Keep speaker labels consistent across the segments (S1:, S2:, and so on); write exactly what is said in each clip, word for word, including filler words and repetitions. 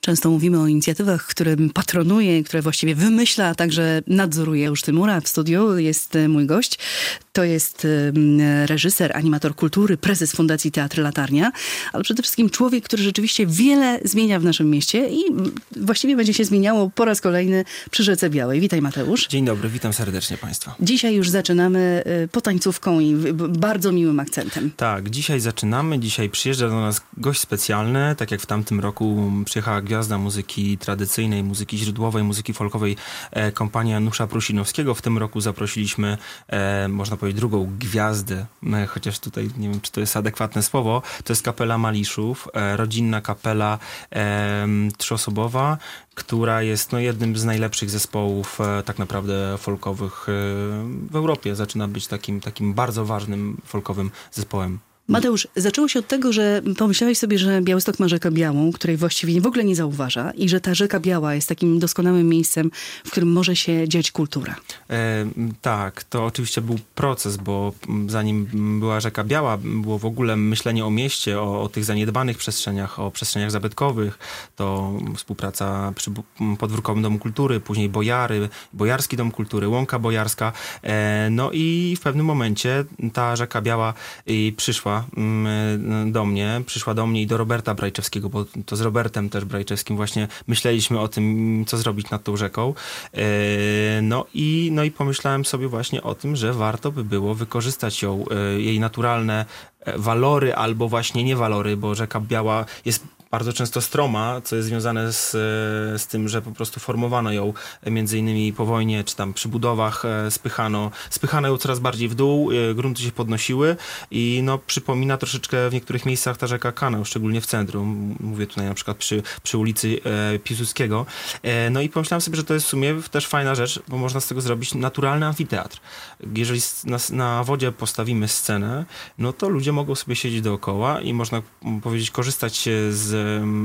S1: Często mówimy o inicjatywach, które patronuje, które właściwie wymyśla, a także nadzoruje Juszty Mura. W studiu jest mój gość. To jest reżyser, animator kultury, prezes Fundacji Teatr Latarnia, ale przede wszystkim człowiek, który rzeczywiście wiele zmienia w naszym mieście i właściwie będzie się zmieniało po raz kolejny przy Rzece Białej. Witaj, Mateusz.
S2: Dzień dobry, witam serdecznie Państwa.
S1: Dzisiaj już zaczynamy potańcówką i bardzo miłym akcentem.
S2: Tak, dzisiaj zaczynamy. Dzisiaj przyjeżdża do nas gość specjalny. Tak jak w tamtym roku przyjechała gwiazda muzyki tradycyjnej, muzyki źródłowej, muzyki folkowej, e, kompania Janusza Prusinowskiego. W tym roku zaprosiliśmy, e, można powiedzieć, drugą gwiazdę, e, chociaż tutaj nie wiem, czy to jest adekwatne słowo. To jest kapela Maliszów, e, rodzinna kapela e, trzyosobowa, która jest no, jednym z najlepszych zespołów e, tak naprawdę folkowych e, w Europie. Zaczyna być takim, takim bardzo ważnym folkowym zespołem.
S1: Mateusz, zaczęło się od tego, że pomyślałeś sobie, że Białystok ma rzekę Białą, której właściwie w ogóle nie zauważa i że ta rzeka Biała jest takim doskonałym miejscem, w którym może się dziać kultura.
S2: E, tak, to oczywiście był proces, bo zanim była rzeka Biała, było w ogóle myślenie o mieście, o, o tych zaniedbanych przestrzeniach, o przestrzeniach zabytkowych. To współpraca przy Podwórkowym Domu Kultury, później Bojary, Bojarski Dom Kultury, Łąka Bojarska. E, no i w pewnym momencie ta rzeka Biała i przyszła do mnie, przyszła do mnie i do Roberta Brajczewskiego, bo to z Robertem też Brajczewskim właśnie myśleliśmy o tym, co zrobić nad tą rzeką. No i, no i pomyślałem sobie właśnie o tym, że warto by było wykorzystać ją, jej naturalne walory albo właśnie nie walory, bo rzeka Biała jest bardzo często stroma, co jest związane z, z tym, że po prostu formowano ją między innymi po wojnie, czy tam przy budowach spychano, spychano ją coraz bardziej w dół, grunty się podnosiły i no przypomina troszeczkę w niektórych miejscach ta rzeka kanał, szczególnie w centrum. Mówię tutaj na przykład przy, przy ulicy e, Piłsudskiego. E, no i pomyślałem sobie, że to jest w sumie też fajna rzecz, bo można z tego zrobić naturalny amfiteatr. Jeżeli na, na wodzie postawimy scenę, no to ludzie mogą sobie siedzieć dookoła i można powiedzieć, korzystać z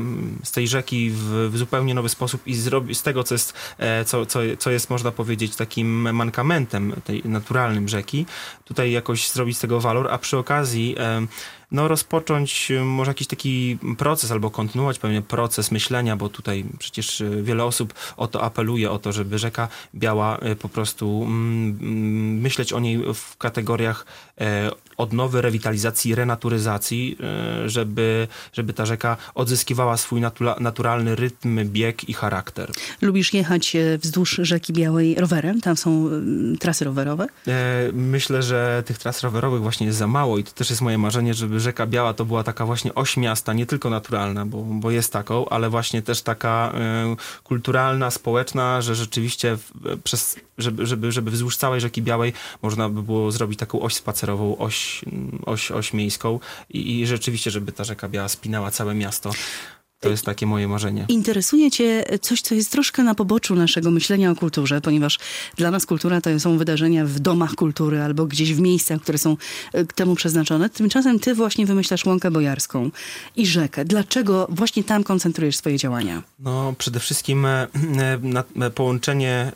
S2: z tej rzeki w, w zupełnie nowy sposób i zrobić z tego, co jest, co, co, co jest, można powiedzieć, takim mankamentem tej naturalnym rzeki, tutaj jakoś zrobić z tego walor, a przy okazji no rozpocząć może jakiś taki proces albo kontynuować pewien proces myślenia, bo tutaj przecież wiele osób o to apeluje, o to, żeby rzeka Biała po prostu mm, myśleć o niej w kategoriach e, odnowy, rewitalizacji, renaturyzacji, e, żeby, żeby ta rzeka odzyskiwała swój natura, naturalny rytm, bieg i charakter.
S1: Lubisz jechać wzdłuż rzeki Białej rowerem? Tam są trasy rowerowe?
S2: E, myślę, że tych tras rowerowych właśnie jest za mało i to też jest moje marzenie, żeby rzeka Biała to była taka właśnie oś miasta, nie tylko naturalna, bo, bo jest taką, ale właśnie też taka y, kulturalna, społeczna, że rzeczywiście w, przez, żeby, żeby, żeby wzdłuż całej rzeki Białej można by było zrobić taką oś spacerową, oś, oś, oś miejską i, i rzeczywiście, żeby ta rzeka Biała spinała całe miasto. To jest takie moje marzenie.
S1: Interesuje cię coś, co jest troszkę na poboczu naszego myślenia o kulturze, ponieważ dla nas kultura to są wydarzenia w domach kultury albo gdzieś w miejscach, które są temu przeznaczone. Tymczasem ty właśnie wymyślasz Łąkę Bojarską i rzekę. Dlaczego właśnie tam koncentrujesz swoje działania?
S2: No, przede wszystkim e, na, połączenie,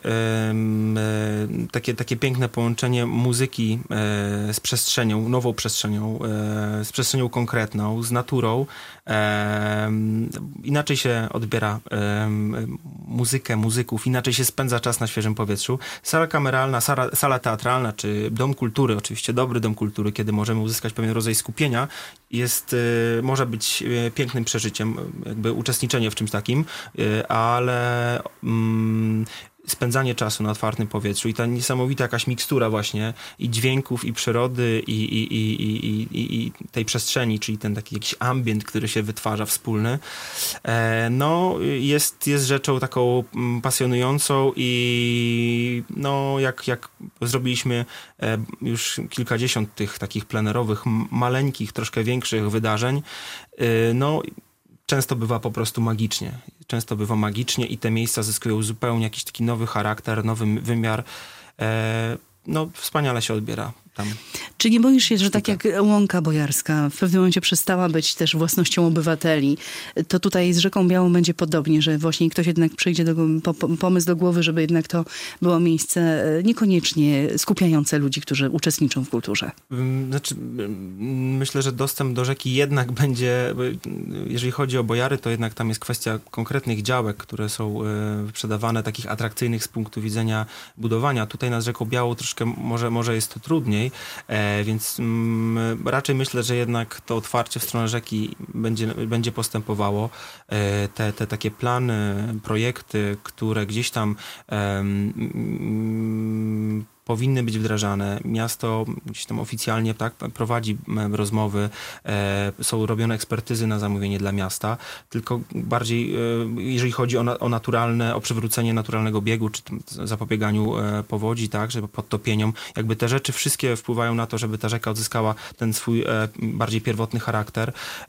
S2: e, takie, takie piękne połączenie muzyki e, z przestrzenią, nową przestrzenią, e, z przestrzenią konkretną, z naturą. E, inaczej się odbiera e, muzykę, muzyków, inaczej się spędza czas na świeżym powietrzu. Sala kameralna, sala, sala teatralna, czy dom kultury, oczywiście dobry dom kultury, kiedy możemy uzyskać pewien rodzaj skupienia, jest, e, może być pięknym przeżyciem, jakby uczestniczenie w czymś takim, e, ale mm, spędzanie czasu na otwartym powietrzu i ta niesamowita jakaś mikstura właśnie i dźwięków, i przyrody, i, i, i, i, i, i tej przestrzeni, czyli ten taki jakiś ambient, który się wytwarza wspólny, e, no jest, jest rzeczą taką pasjonującą i no jak, jak zrobiliśmy e, już kilkadziesiąt tych takich plenerowych, maleńkich, troszkę większych wydarzeń, e, no często bywa po prostu magicznie. Często bywa magicznie i te miejsca zyskują zupełnie jakiś taki nowy charakter, nowy wymiar. E, no, wspaniale się odbiera tam.
S1: Czy Czy nie boisz się, że tak jak Łąka Bojarska w pewnym momencie przestała być też własnością obywateli, to tutaj z Rzeką Białą będzie podobnie, że właśnie ktoś jednak przyjdzie do, po, pomysł do głowy, żeby jednak to było miejsce niekoniecznie skupiające ludzi, którzy uczestniczą w kulturze?
S2: Znaczy, myślę, że dostęp do rzeki jednak będzie, jeżeli chodzi o Bojary, to jednak tam jest kwestia konkretnych działek, które są sprzedawane, takich atrakcyjnych z punktu widzenia budowania. Tutaj nad Rzeką Białą troszkę może, może jest to trudniej, więc raczej myślę, że jednak to otwarcie w stronę rzeki będzie, będzie postępowało. Te, te takie plany, projekty, które gdzieś tam um, powinny być wdrażane. Miasto gdzieś tam oficjalnie tak, prowadzi rozmowy, e, są robione ekspertyzy na zamówienie dla miasta, tylko bardziej e, jeżeli chodzi o, na, o naturalne, o przywrócenie naturalnego biegu, czy zapobieganiu e, powodzi, tak, żeby podtopieniom, jakby te rzeczy wszystkie wpływają na to, żeby ta rzeka odzyskała ten swój e, bardziej pierwotny charakter. E,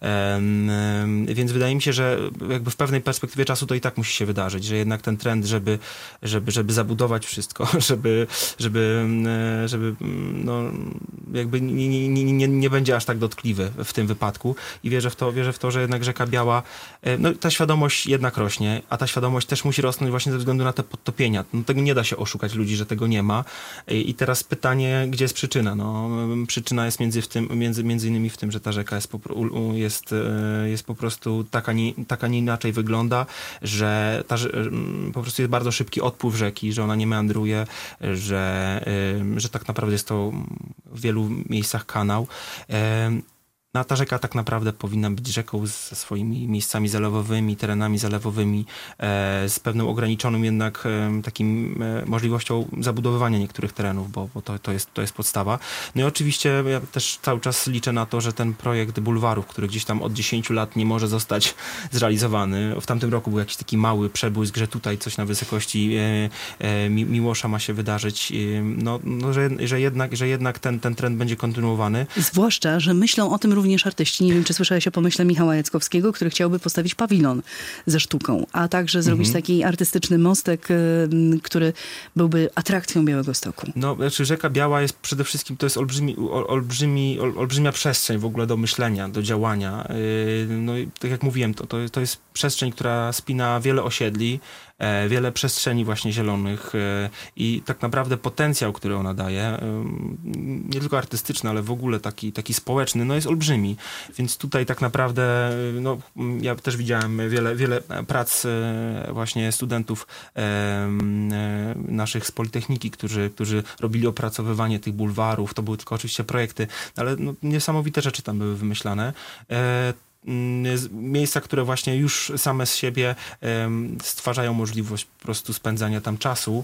S2: e, więc wydaje mi się, że jakby w pewnej perspektywie czasu to i tak musi się wydarzyć, że jednak ten trend, żeby, żeby, żeby zabudować wszystko, żeby, żeby żeby no, jakby nie, nie, nie, nie będzie aż tak dotkliwy w tym wypadku i wierzę w to, wierzę w to, że jednak Rzeka Biała, no ta świadomość jednak rośnie, a ta świadomość też musi rosnąć właśnie ze względu na te podtopienia. No, tego nie da się oszukać ludzi, że tego nie ma. I teraz pytanie, gdzie jest przyczyna? No, przyczyna jest między, w tym, między, między innymi w tym, że ta rzeka jest po, jest, jest po prostu tak, a nie, tak, a nie inaczej wygląda, że ta, po prostu jest bardzo szybki odpływ rzeki, że ona nie meandruje, że że tak naprawdę jest to w wielu miejscach kanał. No, a ta rzeka tak naprawdę powinna być rzeką ze swoimi miejscami zalewowymi, terenami zalewowymi, e, z pewną ograniczoną jednak e, takim e, możliwością zabudowywania niektórych terenów, bo, bo to, to, jest, to jest podstawa. No i oczywiście ja też cały czas liczę na to, że ten projekt bulwarów, który gdzieś tam od dziesięciu lat nie może zostać zrealizowany. W tamtym roku był jakiś taki mały przebłysk, że tutaj coś na wysokości e, e, Miłosza ma się wydarzyć. E, no, no że, że, jednak, że jednak ten, ten trend będzie kontynuowany.
S1: Zwłaszcza, że myślą o tym również artyści. Nie wiem, czy słyszałeś o pomyśle Michała Jackowskiego, który chciałby postawić pawilon ze sztuką, a także zrobić mhm. taki artystyczny mostek, który byłby atrakcją Białegostoku.
S2: No, znaczy Rzeka Biała jest przede wszystkim, to jest olbrzymi, olbrzymi, olbrzymia przestrzeń w ogóle do myślenia, do działania. No i tak jak mówiłem, to, to, to jest przestrzeń, która spina wiele osiedli, wiele przestrzeni właśnie zielonych i tak naprawdę potencjał, który ona daje, nie tylko artystyczny, ale w ogóle taki, taki społeczny, no jest olbrzymi. Więc tutaj tak naprawdę, no ja też widziałem wiele, wiele prac właśnie studentów naszych z Politechniki, którzy, którzy robili opracowywanie tych bulwarów. To były tylko oczywiście projekty, ale no, niesamowite rzeczy tam były wymyślane. Miejsca, które właśnie już same z siebie um, stwarzają możliwość po prostu spędzania tam czasu.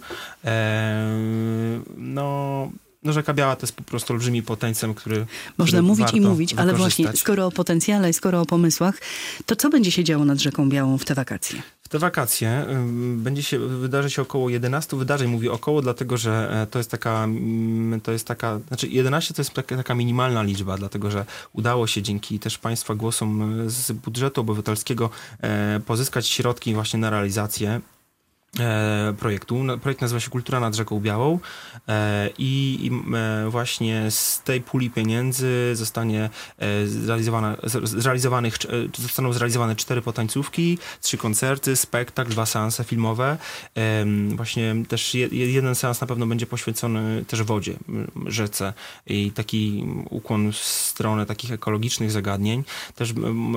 S2: Um, no, no Rzeka Biała to jest po prostu olbrzymi potencjał, który
S1: można
S2: który
S1: mówić
S2: warto
S1: i mówić, ale właśnie
S2: wykorzystać.
S1: Skoro o potencjale i skoro o pomysłach, to co będzie się działo nad Rzeką Białą w te wakacje?
S2: W te wakacje będzie się wydarzy się około jedenastu wydarzeń. Mówię około, dlatego że to jest taka, to jest taka, znaczy jedenaście to jest taka, taka minimalna liczba, dlatego że udało się dzięki też Państwa głosom z budżetu obywatelskiego pozyskać środki właśnie na realizację projektu. Projekt nazywa się Kultura nad Rzeką Białą i właśnie z tej puli pieniędzy zostanie zrealizowana, zrealizowanych, zostaną zrealizowane cztery potańcówki, trzy koncerty, spektakl, dwa seanse filmowe. Właśnie też jeden seans na pewno będzie poświęcony też wodzie, rzece i taki ukłon w stronę takich ekologicznych zagadnień. Też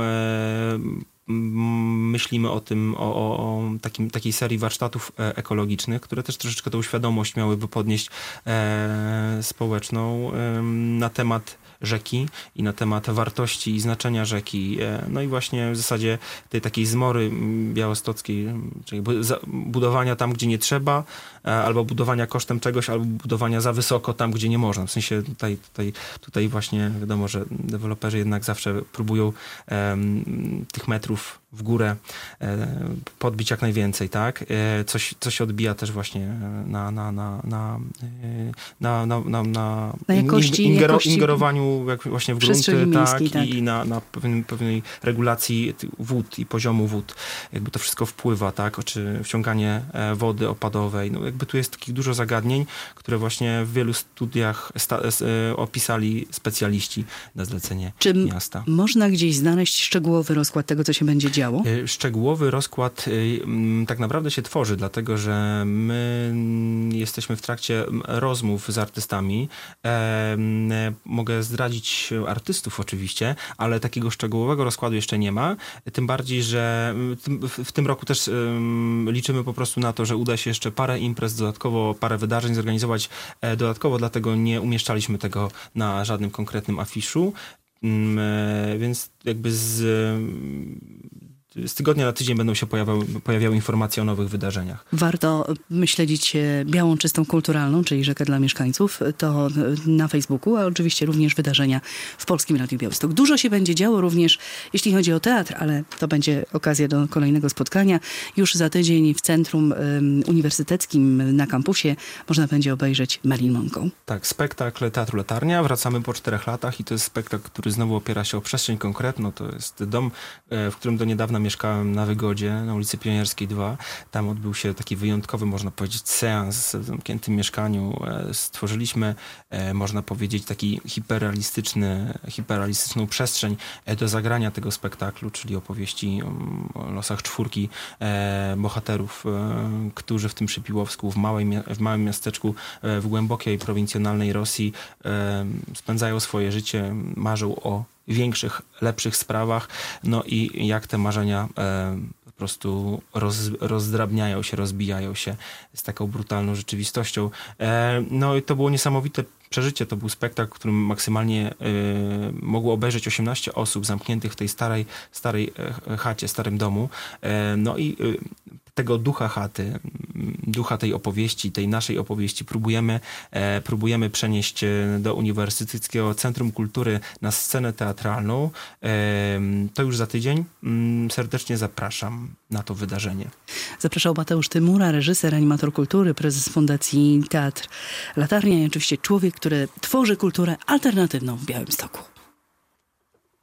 S2: myślimy o tym, o, o, o takim, takiej serii warsztatów ekologicznych, które też troszeczkę tą świadomość miałyby podnieść e, społeczną e, na temat rzeki i na temat wartości i znaczenia rzeki. No i właśnie w zasadzie tej takiej zmory białostockiej, czyli budowania tam, gdzie nie trzeba, albo budowania kosztem czegoś, albo budowania za wysoko tam, gdzie nie można. W sensie tutaj, tutaj, tutaj właśnie wiadomo, że deweloperzy jednak zawsze próbują um, tych metrów w górę, podbić jak najwięcej, tak? Coś, co się odbija też właśnie na, na, na, na, na, na, na, na,
S1: na jakości,
S2: ingero,
S1: jakości
S2: ingerowaniu jak właśnie w grunty, tak? tak? I na, na pewnej, pewnej regulacji wód i poziomu wód. Jakby to wszystko wpływa, tak? Czy wciąganie wody opadowej. No jakby tu jest takich dużo zagadnień, które właśnie w wielu studiach sta, opisali specjaliści na zlecenie
S1: Czy
S2: miasta.
S1: Można gdzieś znaleźć szczegółowy rozkład tego, co się będzie działo?
S2: Szczegółowy rozkład tak naprawdę się tworzy, dlatego że my jesteśmy w trakcie rozmów z artystami. Mogę zdradzić artystów oczywiście, ale takiego szczegółowego rozkładu jeszcze nie ma. Tym bardziej, że w tym roku też liczymy po prostu na to, że uda się jeszcze parę imprez dodatkowo, parę wydarzeń zorganizować dodatkowo, dlatego nie umieszczaliśmy tego na żadnym konkretnym afiszu. Więc jakby z, z tygodnia na tydzień będą się pojawiały, pojawiały informacje o nowych wydarzeniach.
S1: Warto śledzić Białą Czystą Kulturalną, czyli Rzekę dla mieszkańców, to na Facebooku, a oczywiście również wydarzenia w Polskim Radiu Białystok. Dużo się będzie działo również, jeśli chodzi o teatr, ale to będzie okazja do kolejnego spotkania. Już za tydzień w Centrum Uniwersyteckim na kampusie można będzie obejrzeć Marilyn Monroe.
S2: Tak, spektakl Teatru Latarnia. Wracamy po czterech latach i to jest spektakl, który znowu opiera się o przestrzeń konkretną. To jest dom, w którym do niedawna mieszkałem na Wygodzie, na ulicy Pionierskiej dwa. Tam odbył się taki wyjątkowy, można powiedzieć, seans w zamkniętym mieszkaniu. Stworzyliśmy, można powiedzieć, taki hiperrealistyczny, hiperrealistyczną przestrzeń do zagrania tego spektaklu, czyli opowieści o losach czwórki bohaterów, którzy w tym Przypiłowsku, w, małej, w małym miasteczku w głębokiej prowincjonalnej Rosji spędzają swoje życie, marzą o większych, lepszych sprawach, no i jak te marzenia e, po prostu roz, rozdrabniają się, rozbijają się z taką brutalną rzeczywistością. E, no i to było niesamowite przeżycie. To był spektakl, w którym maksymalnie e, mogło obejrzeć osiemnaście osób zamkniętych w tej starej, starej chacie, starym domu. E, no i e, tego ducha chaty, ducha tej opowieści, tej naszej opowieści próbujemy, e, próbujemy przenieść do Uniwersyteckiego Centrum Kultury na scenę teatralną. E, to już za tydzień. Serdecznie zapraszam na to wydarzenie.
S1: Zapraszał Mateusz Tymura, reżyser, animator kultury, prezes Fundacji Teatr Latarnia i oczywiście człowiek, który tworzy kulturę alternatywną w Białymstoku.